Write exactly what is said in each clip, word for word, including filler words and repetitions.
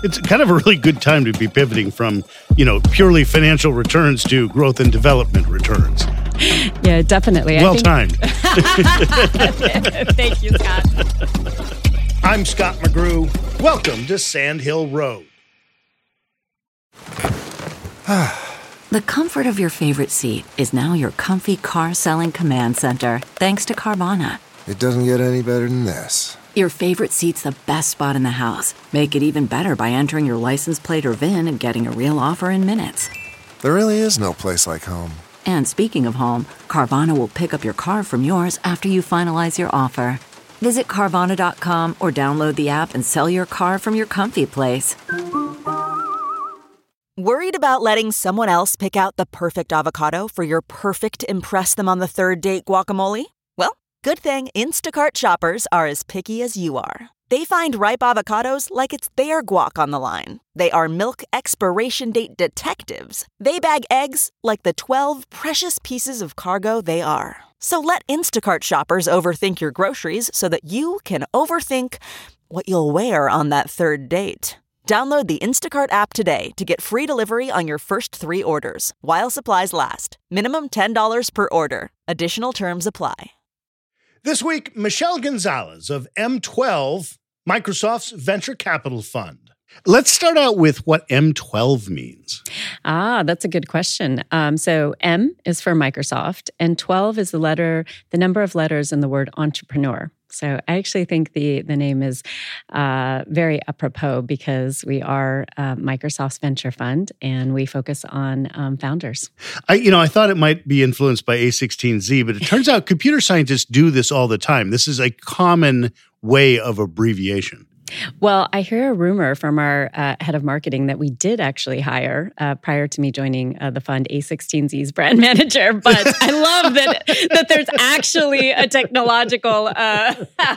it's kind of a really good time to be pivoting from, you know, purely financial returns to growth and development returns. Yeah, definitely. Well I think... timed. Thank you, Scott. I'm Scott McGrew. Welcome to Sand Hill Road. The comfort of your favorite seat is now your comfy car selling command center, thanks to Carvana. It doesn't get any better than this. Your favorite seat's the best spot in the house. Make it even better by entering your license plate or V I N and getting a real offer in minutes. There really is no place like home. And speaking of home, Carvana will pick up your car from yours after you finalize your offer. Visit Carvana dot com or download the app and sell your car from your comfy place. Worried about letting someone else pick out the perfect avocado for your perfect impress-them-on-the-third-date guacamole? Well, good thing Instacart shoppers are as picky as you are. They find ripe avocados like it's their guac on the line. They are milk expiration date detectives. They bag eggs like the twelve precious pieces of cargo they are. So let Instacart shoppers overthink your groceries so that you can overthink what you'll wear on that third date. Download the Instacart app today to get free delivery on your first three orders, while supplies last. Minimum ten dollars per order. Additional terms apply. This week, Michelle Gonzalez of M twelve, Microsoft's venture capital fund. Let's start out with what M twelve means. Ah, that's a good question. Um, so M is for Microsoft, and twelve is the letter, the number of letters in the word entrepreneur. So I actually think the the name is uh, very apropos because we are uh, Microsoft's venture fund and we focus on um, founders. I, you know, I thought it might be influenced by A sixteen Z, but it turns out computer scientists do this all the time. This is a common way of abbreviation. Well, I hear a rumor from our uh, head of marketing that we did actually hire, uh, prior to me joining uh, the fund, A sixteen Z's brand manager. But I love that that there's actually a technological... Uh,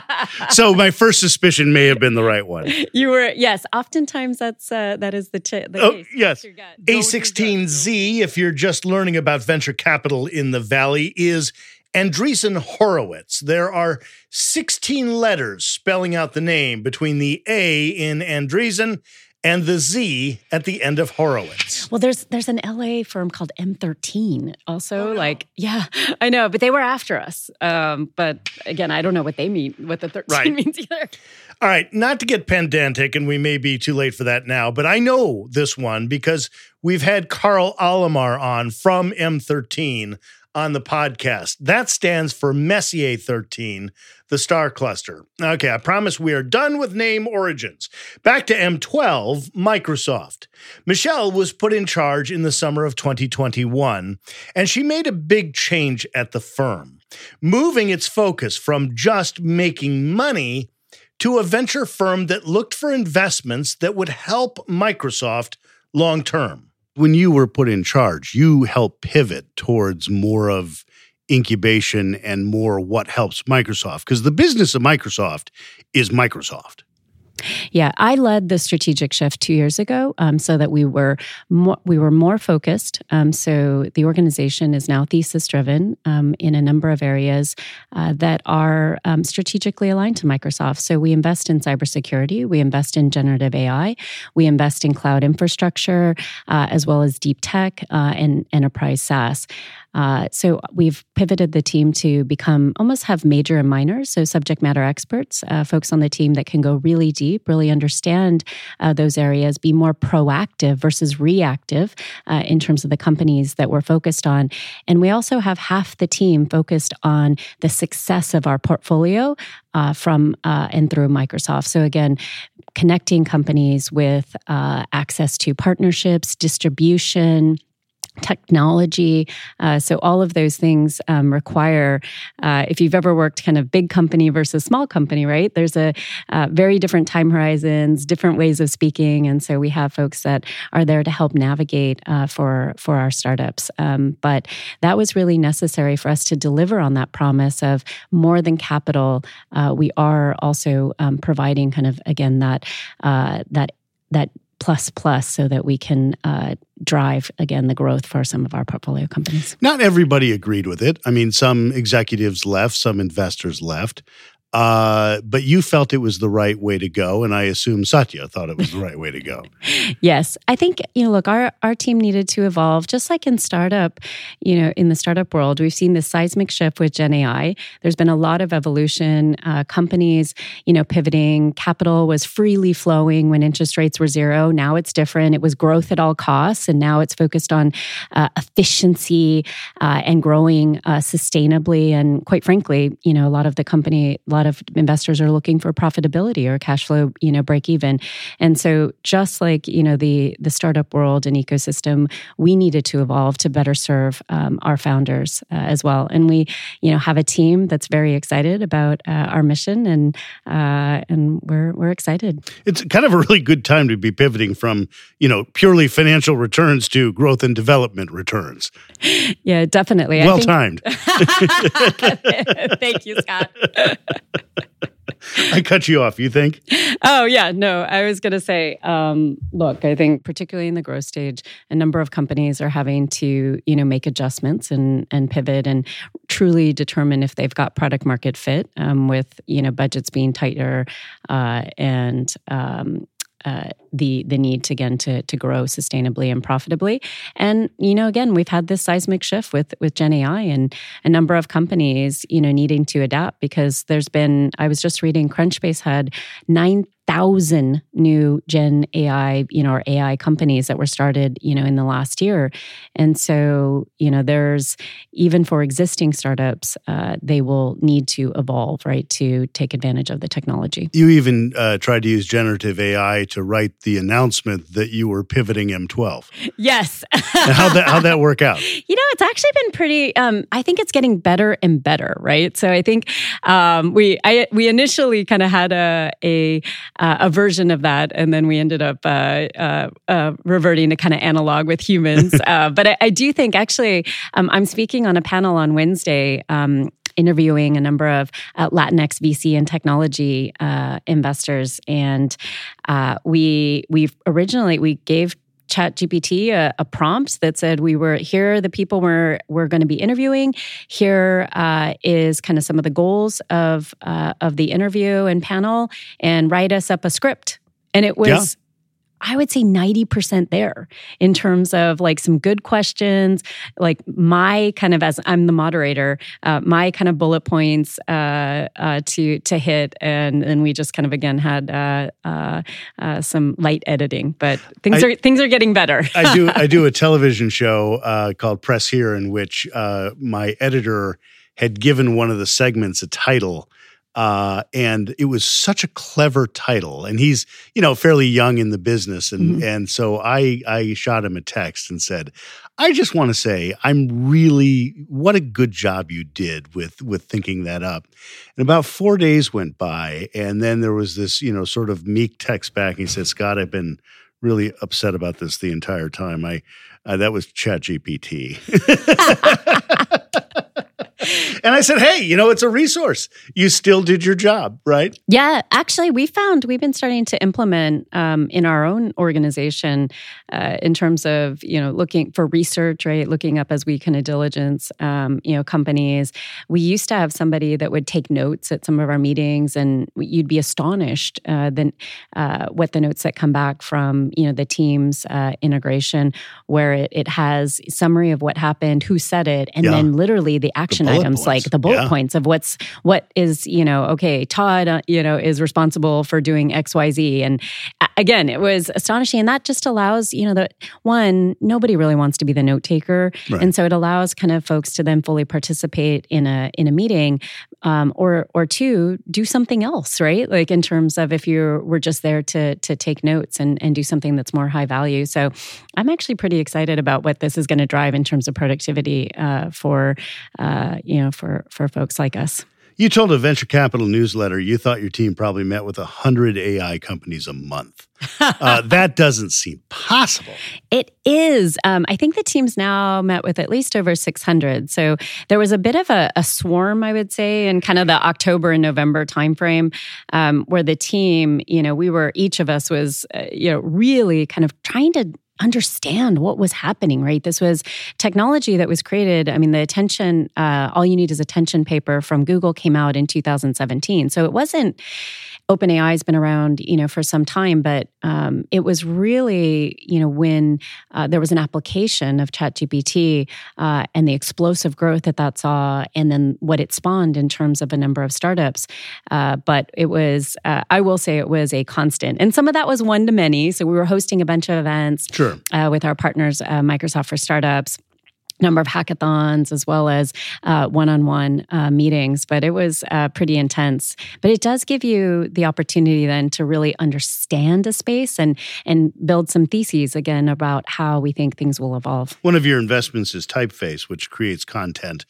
so my first suspicion may have been the right one. You were, yes. Oftentimes that's uh, that is the, t- the oh, case. Yes. A sixteen Z, if you're just learning about venture capital in the Valley, is Andreessen Horowitz. There are sixteen letters spelling out the name between the A in Andreessen and the Z at the end of Horowitz. Well, there's there's an L A firm called M thirteen also. Oh, no. Like, yeah, I know, but they were after us. Um, but again, I don't know what they mean, what the thirteen right. means either. All right, not to get pedantic, and we may be too late for that now, but I know this one because we've had Carl Alomar on from M thirteen on the podcast. That stands for Messier thirteen, the star cluster. Okay, I promise we are done with name origins. Back to M twelve, Microsoft. Michelle was put in charge in the summer of twenty twenty-one, and she made a big change at the firm, moving its focus from just making money to a venture firm that looked for investments that would help Microsoft long term. When you were put in charge, you helped pivot towards more of incubation and more what helps Microsoft, because the business of Microsoft is Microsoft. Yeah, I led the strategic shift two years ago, um, so that we were more, we were more focused. Um, so the organization is now thesis driven um, in a number of areas uh, that are um, strategically aligned to Microsoft. So we invest in cybersecurity, we invest in generative A I, we invest in cloud infrastructure, uh, as well as deep tech uh, and enterprise SaaS. Uh, so we've pivoted the team to become almost have major and minors, so subject matter experts, uh, folks on the team that can go really deep, really understand uh, those areas, be more proactive versus reactive uh, in terms of the companies that we're focused on. And we also have half the team focused on the success of our portfolio uh, from uh, and through Microsoft. So again, connecting companies with uh, access to partnerships, distribution, technology. Uh, so all of those things um, require, uh, if you've ever worked kind of big company versus small company, right? There's a uh, very different time horizons, different ways of speaking. And so we have folks that are there to help navigate uh, for, for our startups. Um, but that was really necessary for us to deliver on that promise of more than capital. Uh, we are also um, providing kind of, again, that, uh, that, that plus plus so that we can uh, drive, again, the growth for some of our portfolio companies. Not everybody agreed with it. I mean, some executives left, some investors left. Uh, but you felt it was the right way to go, and I assume Satya thought it was the right way to go. Yes. I think, you know, look, our, our team needed to evolve, just like in startup, you know, in the startup world, we've seen this seismic shift with Gen A I. There's been a lot of evolution, uh, companies, you know, pivoting. Capital was freely flowing when interest rates were zero. Now it's different. It was growth at all costs, and now it's focused on uh, efficiency uh, and growing uh, sustainably. And quite frankly, you know, a lot of the company, a lot of investors are looking for profitability or cash flow, you know, break even. And so just like, you know, the the startup world and ecosystem, we needed to evolve to better serve um, our founders uh, as well. And we, you know, have a team that's very excited about uh, our mission, and uh, and we're we're excited. It's kind of a really good time to be pivoting from, you know, purely financial returns to growth and development returns. Yeah, definitely. Well timed. Thank you, Scott. I cut you off, you think? Oh, yeah. No, I was going to say, um, look, I think particularly in the growth stage, a number of companies are having to, you know, make adjustments and and pivot and truly determine if they've got product market fit um, with, you know, budgets being tighter uh, and um Uh, the the need to again to to grow sustainably and profitably. And you know, again, we've had this seismic shift with with Gen A I and a number of companies, you know, needing to adapt, because there's been, I was just reading, Crunchbase had nine thousand new Gen A I, you know, or A I companies that were started, you know, in the last year. And so, you know, there's, even for existing startups, uh, they will need to evolve, right, to take advantage of the technology. You even uh, tried to use generative A I to write the announcement that you were pivoting M twelve. Yes. And how'd that, how'd that work out? You know, it's actually been pretty, um, I think it's getting better and better, right? So I think um, we I, we initially kind of had a, a Uh, a version of that, and then we ended up uh, uh, uh, reverting to kind of analog with humans. uh, but I, I do think, actually, um, I'm speaking on a panel on Wednesday, um, interviewing a number of uh, Latinx V C and technology uh, investors, and uh, we we've originally we gave ChatGPT a, a prompt that said, we were here are the people we're we're going to be interviewing. Here uh, is kind of some of the goals of uh, of the interview and panel, and write us up a script. And it was, yeah. I would say ninety percent there in terms of like some good questions, like my kind of, as I'm the moderator, uh, my kind of bullet points uh, uh, to to hit, and and we just kind of again had uh, uh, uh, some light editing, but things I, are things are getting better. I do I do a television show uh, called Press Here, in which uh, my editor had given one of the segments a title. Uh, and it was such a clever title, and he's, you know, fairly young in the business. And, mm-hmm. and so I, I shot him a text and said, I just want to say, I'm really, what a good job you did with, with thinking that up. And about four days went by, and then there was this, you know, sort of meek text back. He said, Scott, I've been really upset about this the entire time. I, uh, that was ChatGPT. And I said, hey, you know, it's a resource. You still did your job, right? Yeah, actually, we found we've been starting to implement um, in our own organization uh, in terms of, you know, looking for research, right? Looking up as we kind of diligence, um, you know, companies. We used to have somebody that would take notes at some of our meetings, and you'd be astonished uh, then uh, what the notes that come back from, you know, the team's uh, integration, where it, it has a summary of what happened, who said it, and yeah. then literally the action the items, points. like the bullet yeah. points of what's what is, you know, okay, Todd, uh, you know, is responsible for doing X, Y, Z. And uh, again, it was astonishing. And that just allows, you know, that one, nobody really wants to be the note taker. Right. And so it allows kind of folks to then fully participate in a in a meeting, um, or or two, do something else, right? Like in terms of if you were just there to to take notes and, and do something that's more high value. So I'm actually pretty excited about what this is going to drive in terms of productivity uh, for, uh, you know, for, for folks like us. You told a venture capital newsletter you thought your team probably met with one hundred A I companies a month. Uh, that doesn't seem possible. It is. Um, I think the team's now met with at least over six hundred. So there was a bit of a, a swarm, I would say, in kind of the October and November timeframe, um, where the team, you know, we were, each of us was, uh, you know, really kind of trying to understand what was happening, right? This was technology that was created. I mean, the attention, uh, all you need is attention paper from Google came out in two thousand seventeen. So it wasn't, OpenAI has been around, you know, for some time, but um, it was really, you know, when uh, there was an application of ChatGPT uh, and the explosive growth that that saw, and then what it spawned in terms of a number of startups. Uh, but it was, uh, I will say, it was a constant, and some of that was one to many. So we were hosting a bunch of events, sure, uh, with our partners, uh, Microsoft for Startups. Number of hackathons as well as uh, one-on-one uh, meetings, but it was uh, pretty intense. But it does give you the opportunity then to really understand a space and and build some theses again about how we think things will evolve. One of your investments is Typeface, which creates content.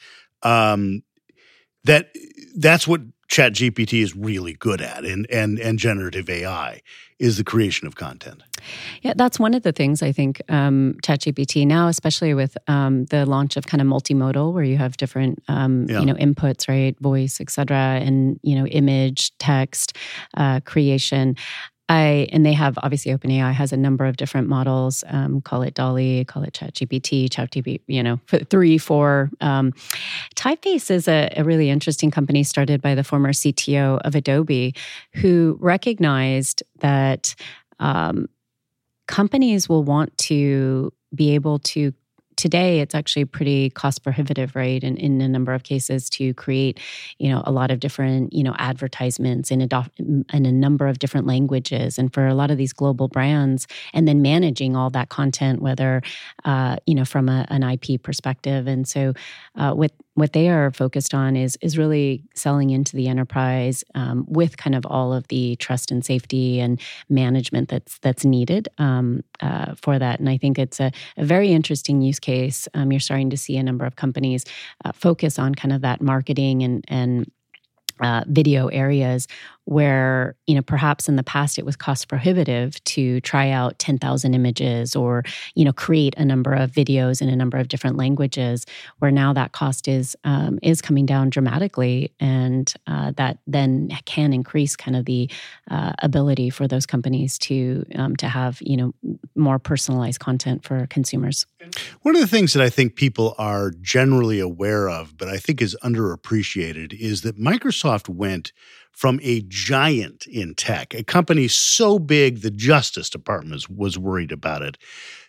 Um, that that's what ChatGPT is really good at, and and and generative A I is the creation of content. Yeah, that's one of the things I think um, ChatGPT now, especially with um, the launch of kind of multimodal, where you have different um, Yeah. you know inputs, right, voice, et cetera, and you know image, text uh, creation. I, and they have, obviously, OpenAI has a number of different models. Um, call it DALL-E, call it ChatGPT, ChatGPT, you know, three, four. Um, Typeface is a, a really interesting company started by the former C T O of Adobe, who recognized that um, companies will want to be able to. Today, it's actually pretty cost prohibitive, right? And in a number of cases, to create, you know, a lot of different, you know, advertisements in a dof- in a number of different languages, and for a lot of these global brands, and then managing all that content, whether, uh, you know, from a, an I P perspective. And so, uh, what what they are focused on is is really selling into the enterprise um, with kind of all of the trust and safety and management that's that's needed um, uh, for that. And I think it's a, a very interesting use case. Um, you're starting to see a number of companies uh, focus on kind of that marketing and and uh, video areas where, you know, perhaps in the past it was cost prohibitive to try out ten thousand images or, you know, create a number of videos in a number of different languages, where now that cost is um, is coming down dramatically, and uh, that then can increase kind of the uh, ability for those companies to um, to have, you know, more personalized content for consumers. One of the things that I think people are generally aware of, but I think is underappreciated, is that Microsoft went from a giant in tech, a company so big the Justice Department was worried about it,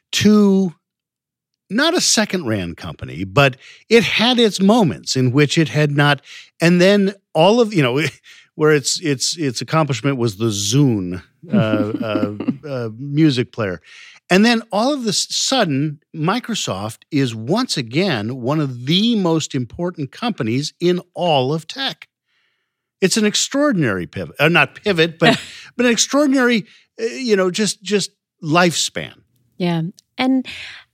to not a second-rand company, but it had its moments in which it had not. And then all of, you know, where its its its accomplishment was the Zune uh, uh, uh, music player. And then all of a sudden, Microsoft is once again one of the most important companies in all of tech. It's an extraordinary pivot, uh, not pivot, but but an extraordinary, uh, you know, just just lifespan. Yeah, and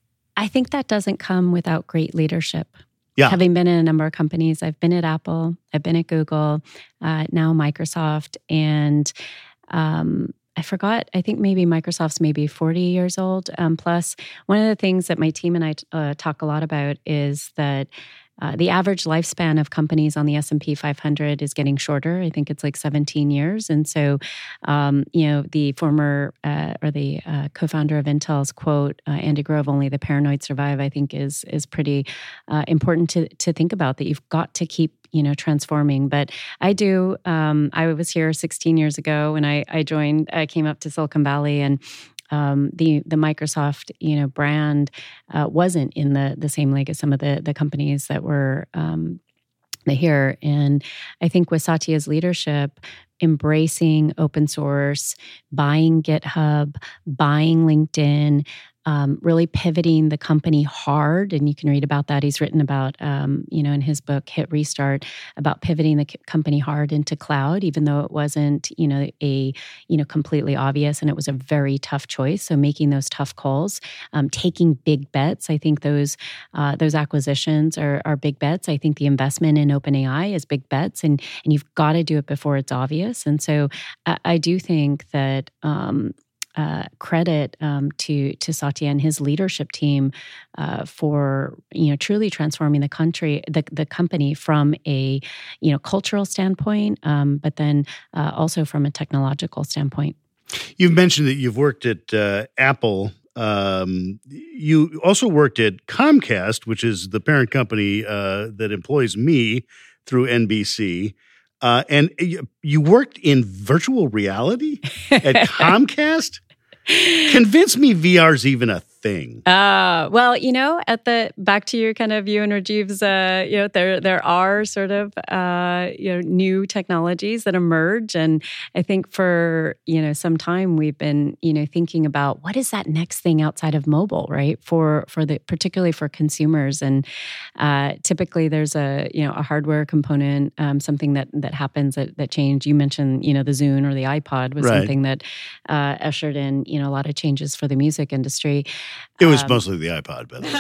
I think that doesn't come without great leadership. Yeah. Having been in a number of companies, I've been at Apple, I've been at Google, uh, now Microsoft, and um, I forgot, I think maybe Microsoft's maybe forty years old um, plus. One of the things that my team and I uh, talk a lot about is that Uh, the average lifespan of companies on the S and P five hundred is getting shorter. I think it's like seventeen years. And so, um, you know, the former uh, or the uh, co-founder of Intel's quote, uh, Andy Grove, "Only the paranoid survive," I think is is pretty uh, important to to think about, that you've got to keep, you know, transforming. But I do, um, I was here sixteen years ago when I, I joined, I came up to Silicon Valley, and Um, the the Microsoft, you know, brand uh, wasn't in the the same league as some of the the companies that were um, here. And I think with Satya's leadership, embracing open source, buying GitHub, buying LinkedIn, um, really pivoting the company hard, and you can read about that. He's written about, um, you know, in his book Hit Restart, about pivoting the c- company hard into cloud, even though it wasn't, you know, a, you know, completely obvious, and it was a very tough choice. So making those tough calls, um, taking big bets. I think those uh, those acquisitions are, are big bets. I think the investment in OpenAI is big bets, and and you've got to do it before it's obvious. And so I, I do think that. Um, Uh, credit um, to to Satya and his leadership team uh, for, you know, truly transforming the country, the the company from a, you know, cultural standpoint, um, but then uh, also from a technological standpoint. You've mentioned that you've worked at uh, Apple Um, you also worked at Comcast, which is the parent company uh, that employs me through N B C. Uh, and you, you worked in virtual reality at Comcast? Convince me V R's even a thing. Uh, well, you know, at the back to your kind of you and Rajiv's, uh, you know, there there are sort of uh, you know new technologies that emerge, and I think for you know some time we've been you know thinking about what is that next thing outside of mobile, right? For for the particularly for consumers, and uh, typically there's a you know a hardware component, um, something that that happens that that changed. You mentioned you know the Zune or the iPod was Right. something that uh, ushered in you know a lot of changes for the music industry. It was Um, mostly the iPod, by the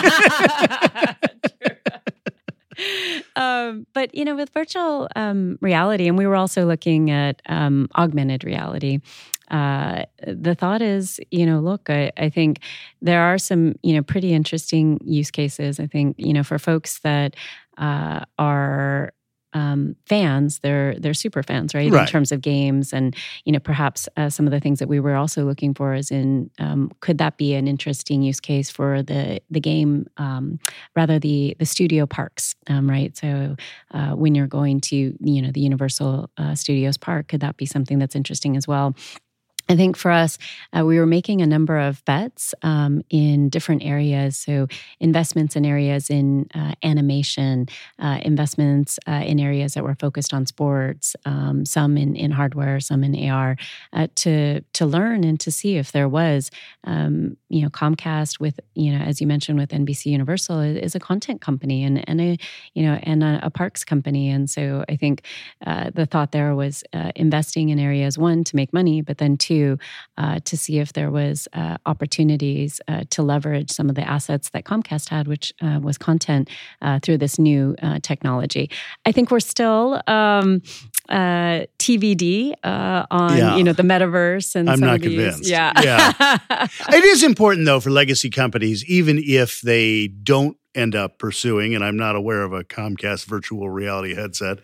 way. um, but you know, with virtual um, reality, and we were also looking at um, augmented reality. Uh, the thought is, you know, look, I, I think there are some, you know, pretty interesting use cases. I think, you know, for folks that uh, are um, fans, they're they're super fans, right? Right. In terms of games, and you know, perhaps uh, some of the things that we were also looking for is in um, could that be an interesting use case for the the game, um, rather the the studio parks, um, right? So uh, when you're going to you know the Universal uh, Studios park, could that be something that's interesting as well? I think for us, uh, we were making a number of bets um, in different areas. So investments in areas in uh, animation, uh, investments uh, in areas that were focused on sports, um, some in, in hardware, some in A R, uh, to to learn and to see if there was, um, you know, Comcast with, you know, as you mentioned with N B C Universal is a content company and and a you know and a, a parks company, and so I think uh, the thought there was uh, investing in areas one to make money, but then two. Uh, to see if there was uh, opportunities uh, to leverage some of the assets that Comcast had, which uh, was content uh, through this new uh, technology. I think we're still um, uh, T B D uh, on Yeah. you know the metaverse and I'm some not of these. convinced. Yeah, Yeah. It is important, though, for legacy companies, even if they don't end up pursuing, and I'm not aware of a Comcast virtual reality headset,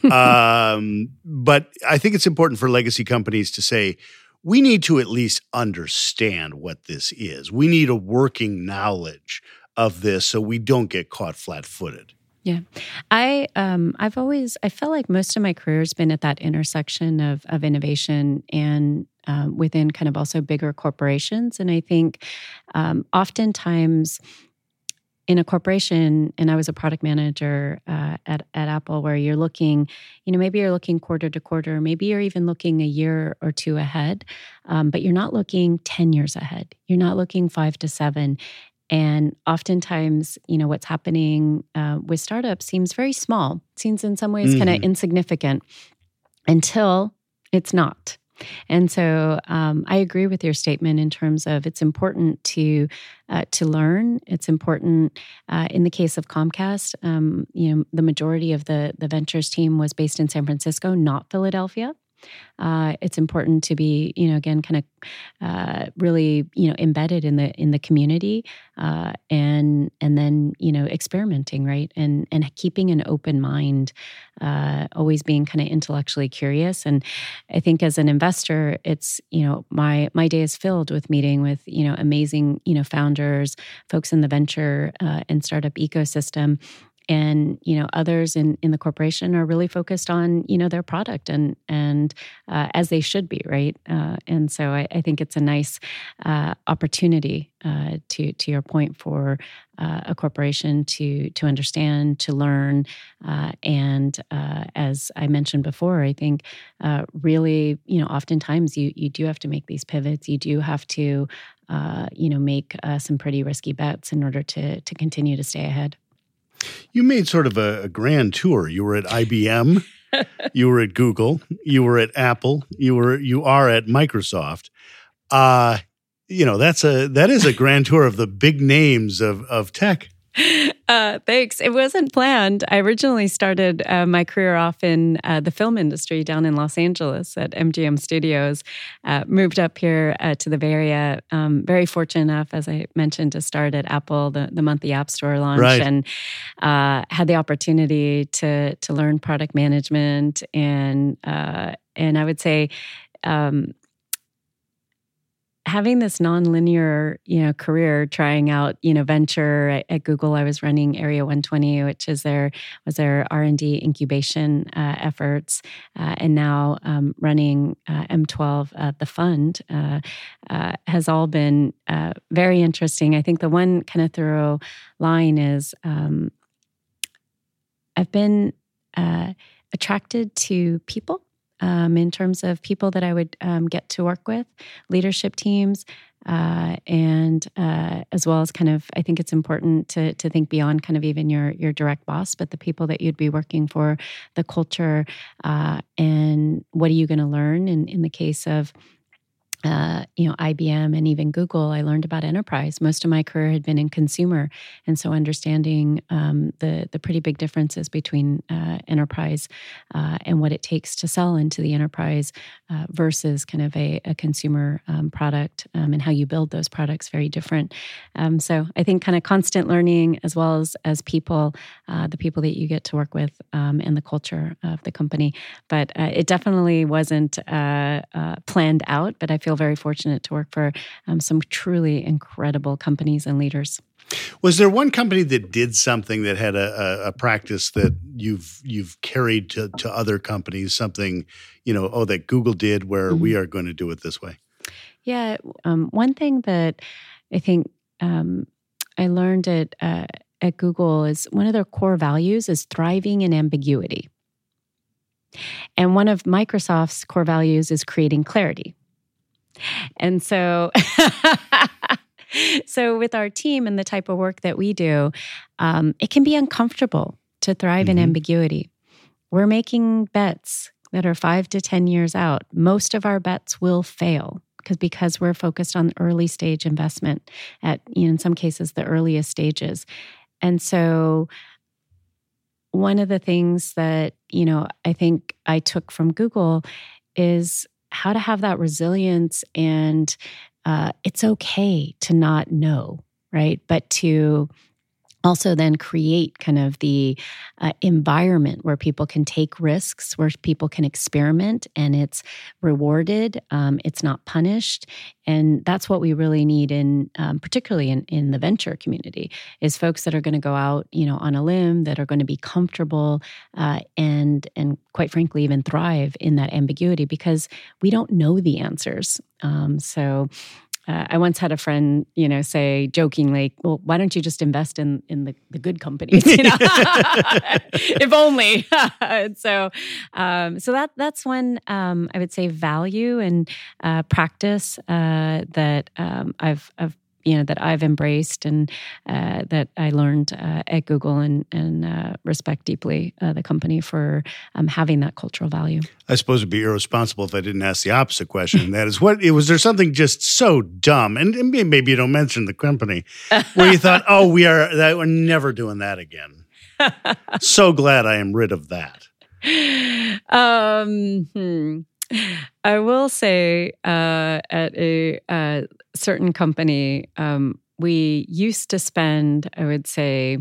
um, but I think it's important for legacy companies to say, we need to at least understand what this is. We need a working knowledge of this so we don't get caught flat-footed. Yeah, I um, I've always I feel like most of my career has been at that intersection of of innovation and um, within kind of also bigger corporations, and I think um, oftentimes in a corporation, and I was a product manager uh, at at Apple, where you're looking, you know, maybe you're looking quarter to quarter, maybe you're even looking a year or two ahead, um, but you're not looking ten years ahead. You're not looking five to seven. And oftentimes, you know, what's happening uh, with startups seems very small, seems in some ways Mm-hmm. kind of insignificant until it's not. And so um, I agree with your statement in terms of it's important to uh, to learn. It's important uh, in the case of Comcast. Um, you know, the majority of the the ventures team was based in San Francisco, not Philadelphia. Uh, it's important to be, you know, again, kind of uh, really, you know, embedded in the in the community, uh, and and then, you know, experimenting, right, and and keeping an open mind, uh, always being kind of intellectually curious. And I think as an investor, it's, you know, my my day is filled with meeting with, you know, amazing, you know, founders, folks in the venture uh, and startup ecosystem. And, you know, others in, in the corporation are really focused on, you know, their product and, and uh, as they should be, right? Uh, and so I, I think it's a nice uh, opportunity uh, to to your point for uh, a corporation to to understand, to learn. Uh, and uh, as I mentioned before, I think uh, really, you know, oftentimes you, you do have to make these pivots. You do have to, uh, you know, make uh, some pretty risky bets in order to to continue to stay ahead. You made sort of a, a grand tour. You were at I B M, you were at Google, you were at Apple, you were you are at Microsoft. Uh, you know, that's a that is a grand tour of the big names of of tech. Uh, thanks. It wasn't planned. I originally started uh, my career off in uh, the film industry down in Los Angeles at M G M Studios. Uh, moved up here uh, to the Bay Area. Um, very fortunate enough, as I mentioned, to start at Apple, the, the month the App Store launched, Right. and uh, had the opportunity to to learn product management and uh, and I would say. Um, having this nonlinear, you know, career, trying out, you know, venture at, at Google, I was running Area one twenty, which is their was their R and D incubation uh, efforts, uh, and now um, running uh, M twelve, uh, the fund, uh, uh, has all been uh, very interesting. I think the one kind of thorough line is um, I've been uh, attracted to people. Um, in terms of people that I would um, get to work with, leadership teams, uh, and uh, as well as kind of, I think it's important to to think beyond kind of even your your direct boss, but the people that you'd be working for, the culture, uh, and what are you going to learn? In in the case of Uh, you know, I B M and even Google, I learned about enterprise. Most of my career had been in consumer, and so understanding um, the the pretty big differences between uh, enterprise uh, and what it takes to sell into the enterprise uh, versus kind of a, a consumer um, product um, and how you build those products, very different. Um, so I think kind of constant learning as well as as people, uh, the people that you get to work with, um, and the culture of the company. But uh, it definitely wasn't uh, uh, planned out. But I feel very fortunate to work for um, some truly incredible companies and leaders. Was there one company that did something that had a, a, a practice that you've you've carried to, to other companies? Something, you know, oh, that Google did, where mm-hmm. we are going to do it this way? Yeah, um, one thing that I think um, I learned at uh, at Google is one of their core values is thriving in ambiguity, and one of Microsoft's core values is creating clarity. And so, so with our team and the type of work that we do, um, it can be uncomfortable to thrive mm-hmm. in ambiguity. We're making bets that are five to ten years out. Most of our bets will fail because because we're focused on early stage investment at, you know, in some cases, the earliest stages. And so one of the things that, you know, I think I took from Google is how to have that resilience, and uh, it's okay to not know, right? But to also then create kind of the uh, environment where people can take risks, where people can experiment, and it's rewarded, um, it's not punished. And that's what we really need in, um, particularly in, in the venture community, is folks that are going to go out, you know, on a limb, that are going to be comfortable uh, and, and quite frankly, even thrive in that ambiguity, because we don't know the answers. Um, so Uh, I once had a friend, you know, say jokingly, "Well, why don't you just invest in in the, the good companies? You know? If only." And so, um, so that that's one um, I would say value and uh, practice uh, that um, I've I've you know that I've embraced and uh, that I learned uh, at Google, and and uh, respect deeply uh, the company for um, having that cultural value. I suppose it'd be irresponsible if I didn't ask the opposite question. That is, what was there something just so dumb, and, and maybe you don't mention the company, where you thought, "Oh, we are that we're never doing that again." So glad I am rid of that. Um. Hmm. I will say uh, at a uh, certain company, um, we used to spend, I would say,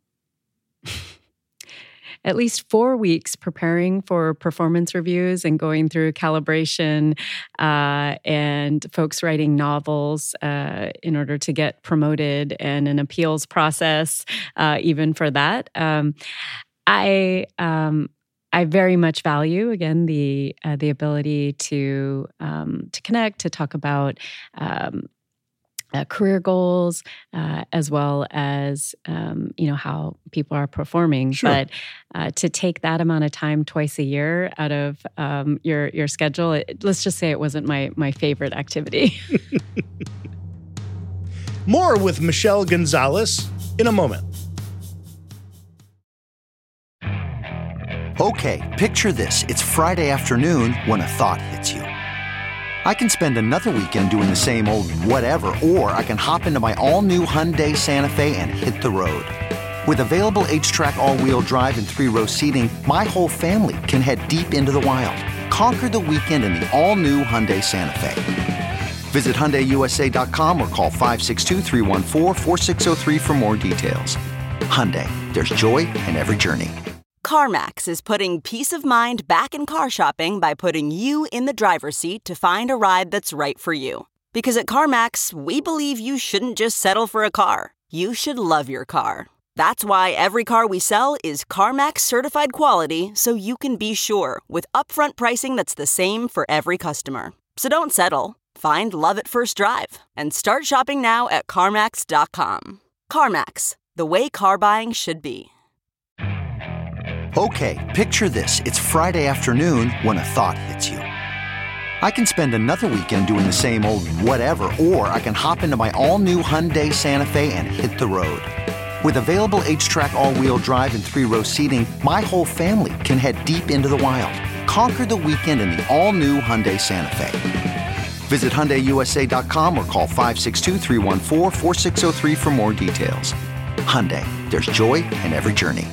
at least four weeks preparing for performance reviews and going through calibration uh, and folks writing novels uh, in order to get promoted, and an appeals process uh, even for that. Um, I... Um, I very much value, again, the uh, the ability to um, to connect, to talk about um, uh, career goals, uh, as well as um, you know how people are performing. Sure. But uh, to take that amount of time twice a year out of um, your your schedule, it, let's just say it wasn't my my favorite activity. More with Michelle Gonzalez in a moment. Okay, picture this. It's Friday afternoon when a thought hits you. I can spend another weekend doing the same old whatever, or I can hop into my all-new Hyundai Santa Fe and hit the road. With available H-Track all-wheel drive and three-row seating, my whole family can head deep into the wild. Conquer the weekend in the all-new Hyundai Santa Fe. Visit Hyundai U S A dot com or call five six two, three one four, four six zero three for more details. Hyundai, there's joy in every journey. CarMax is putting peace of mind back in car shopping by putting you in the driver's seat to find a ride that's right for you. Because at CarMax, we believe you shouldn't just settle for a car. You should love your car. That's why every car we sell is CarMax certified quality, so you can be sure with upfront pricing that's the same for every customer. So don't settle. Find love at first drive and start shopping now at CarMax dot com. CarMax, the way car buying should be. Okay, picture this. It's Friday afternoon when a thought hits you. I can spend another weekend doing the same old whatever, or I can hop into my all-new Hyundai Santa Fe and hit the road. With available H-Track all-wheel drive and three-row seating, my whole family can head deep into the wild. Conquer the weekend in the all-new Hyundai Santa Fe. Visit Hyundai U S A dot com or call five six two, three one four, four six zero three for more details. Hyundai, there's joy in every journey.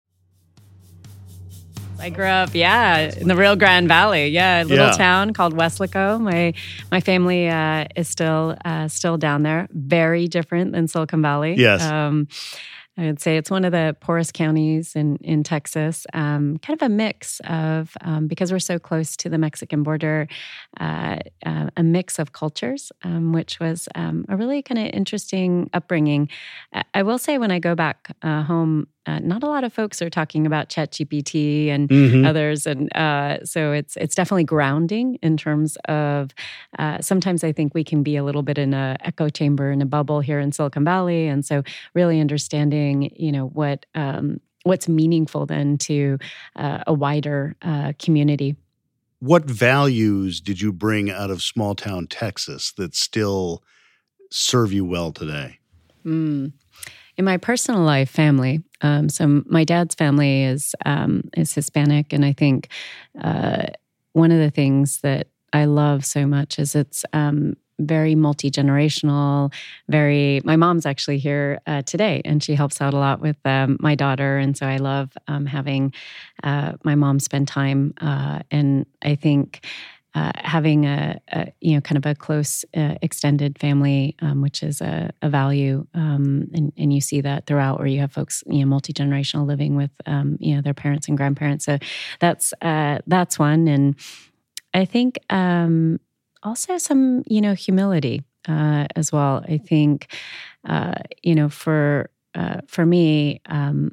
I grew up, yeah, in the Rio Grande Valley. Yeah, a little Yeah. town called Weslaco. My my family uh, is still uh, still down there. Very different than Silicon Valley. Yes. Um, I would say it's one of the poorest counties in, in Texas. Um, kind of a mix of, um, because we're so close to the Mexican border, uh, uh, a mix of cultures, um, which was um, a really kind of interesting upbringing. I, I will say when I go back uh, home, uh, not a lot of folks are talking about ChatGPT and Mhm. others. And uh, so it's it's definitely grounding in terms of, uh, sometimes I think we can be a little bit in a echo chamber, in a bubble here in Silicon Valley. And so really understanding, you know, what um, what's meaningful then to uh, a wider uh, community. What values did you bring out of small town Texas that still serve you well today? Mm. In my personal life, family. Um, so my dad's family is um, is Hispanic, and I think uh, one of the things that I love so much is it's um, very multi-generational, very, my mom's actually here uh, today, and she helps out a lot with um, my daughter. And so I love um, having uh, my mom spend time. Uh, and I think uh, having a, a, you know, kind of a close uh, extended family, um, which is a, a value. Um, and, and you see that throughout, where you have folks, you know, multi-generational living with, um, you know, their parents and grandparents. So that's, uh, that's one. And I think, um, also some, you know, humility uh, as well. I think, uh, you know, for uh, for me, um,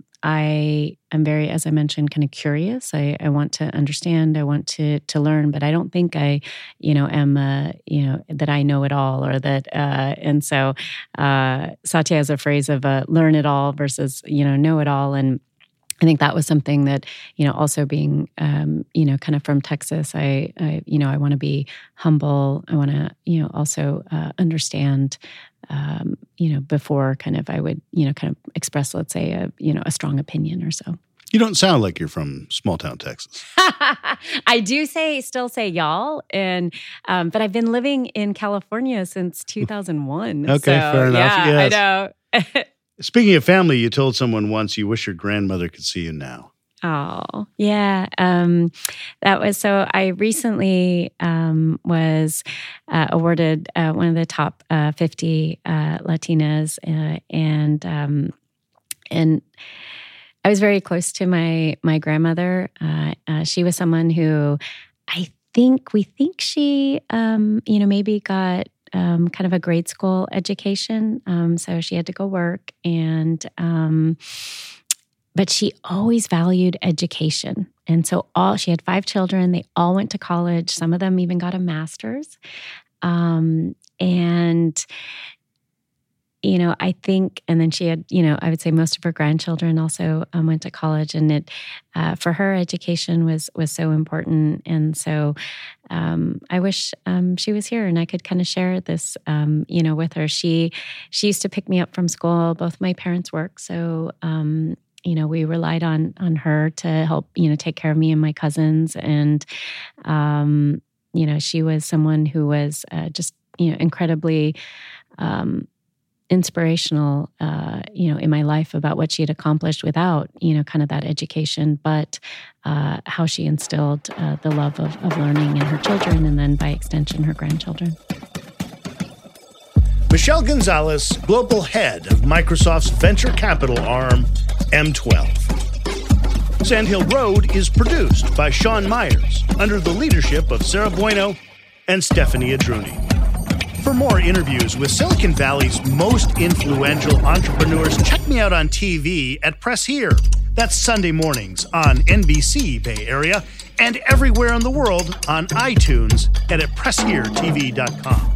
I am very, as I mentioned, kind of curious. I, I want to understand. I want to to learn, but I don't think I, you know, am uh, you know that I know it all, or that. Uh, and so, uh, Satya has a phrase of uh, "learn it all" versus, you know, know it all, and I think that was something that, you know, also being, um, you know, kind of from Texas, I, I you know, I want to be humble. I want to, you know, also uh, understand, um, you know, before kind of I would, you know, kind of express, let's say, a, you know, a strong opinion or so. You don't sound like you're from small town Texas. I do say, still say y'all, and um, but I've been living in California since two thousand one. Okay, so, fair enough. Yeah, Yes. I know. Speaking of family, you told someone once you wish your grandmother could see you now. Oh, yeah. Um, that was so. I recently um, was uh, awarded uh, one of the top uh, fifty uh, Latinas, uh, and um, and I was very close to my my grandmother. Uh, uh, she was someone who I think we think she, um, you know, maybe got. Um, kind of a grade school education. Um, so she had to go work, and um, but she always valued education. And so all she had five children. They all went to college. Some of them even got a master's. Um, and you know, I think, and then she had, you know, I would say most of her grandchildren also um, went to college, and it, uh, for her, education was was so important. And so um, I wish um, she was here and I could kind of share this, um, you know, with her. She, she used to pick me up from school. Both my parents work. So, um, you know, we relied on, on her to help, you know, take care of me and my cousins. And, um, you know, she was someone who was uh, just, you know, incredibly, um, inspirational, uh, you know, in my life about what she had accomplished without, you know, kind of that education, but uh, how she instilled uh, the love of, of learning in her children, and then by extension, her grandchildren. Michelle Gonzalez, global head of Microsoft's venture capital arm, M twelve. Sandhill Road is produced by Sean Myers under the leadership of Sarah Bueno and Stephanie Adruni. For more interviews with Silicon Valley's most influential entrepreneurs, check me out on T V at Press Here. That's Sunday mornings on N B C Bay Area and everywhere in the world on iTunes and at press here t v dot com.